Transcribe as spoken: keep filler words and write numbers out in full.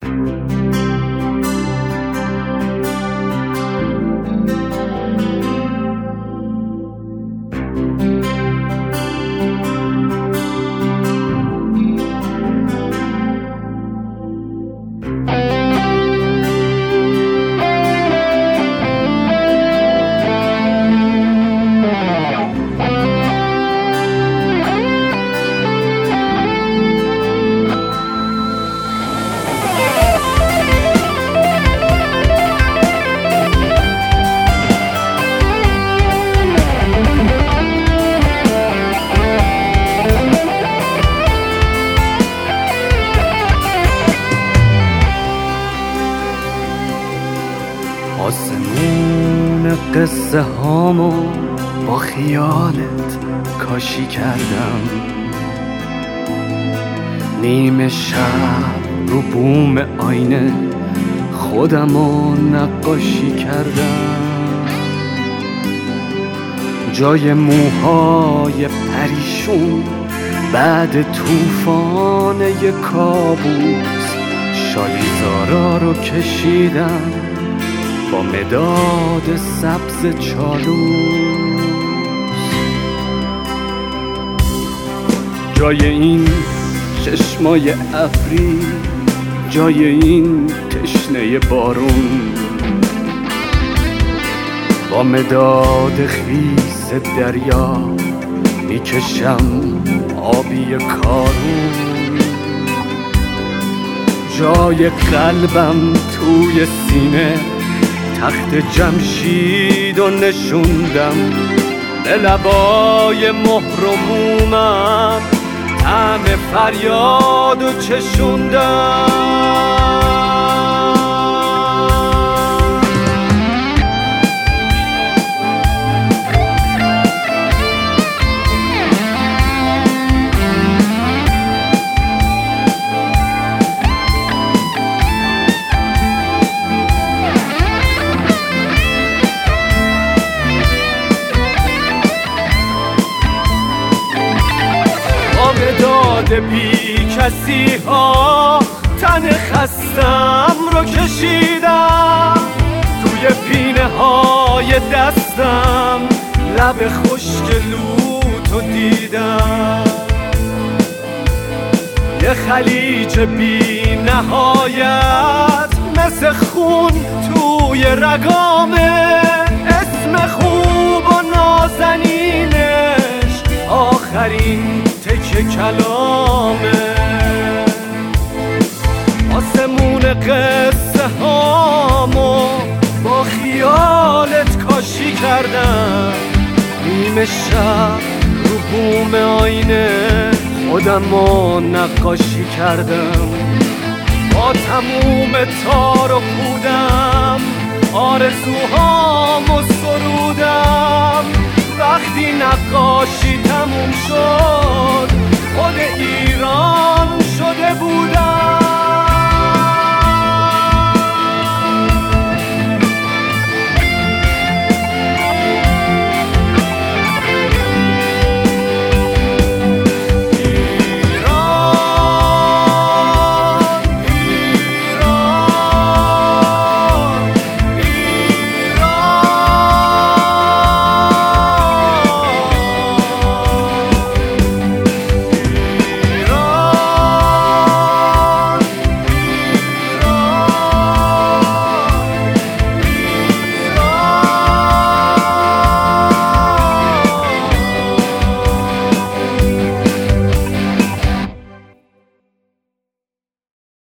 آسمون قصه هامو با خیالت کاشی کردم، نیمه شب رو بوم آینه خودمو نقاشی کردم، جای موهای پریشون بعد طوفان یک کابوس شالیزارا رو کشیدم با مداد سبز چالوس. جای این چشمای ابری، جای این تشنه بارون، با مداد خیس دریا میکشم آبی کارون. جای قلبم توی سینه تخت جمشید و نشوندم، به لبای مهر و مومم طعم فریاد و چشوندم. مداد بی کسی ها تن خستم رو کشیدم، توی پینه های دستم لب خشک لوتو دیدم. یه خلیج بی نهایت مثل خون توی رگامه، اسم خوب و نازنینش آخرین تکه کلامه. آسمون قصه هامو با خیالت کاشی کردم، نیمه شب رو بوم آینه خودمو نقاشی کردم، با تموم تار و پودم آرزوهامو سرودم. وقتی نقاشی تموم شد خود ایران شده بودم.